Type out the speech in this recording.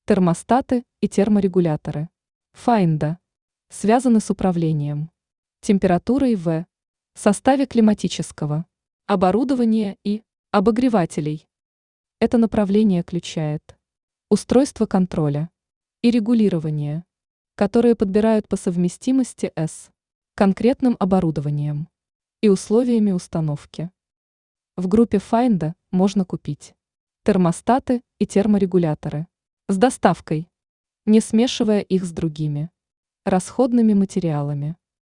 Термостаты и терморегуляторы Find связаны с управлением температурой в составе климатического оборудования и обогревателей. Это направление включает устройство контроля и регулирования, которые подбирают по совместимости с конкретным оборудованием и условиями установки. В группе Find можно купить термостаты и терморегуляторы с доставкой, не смешивая их с другими расходными материалами.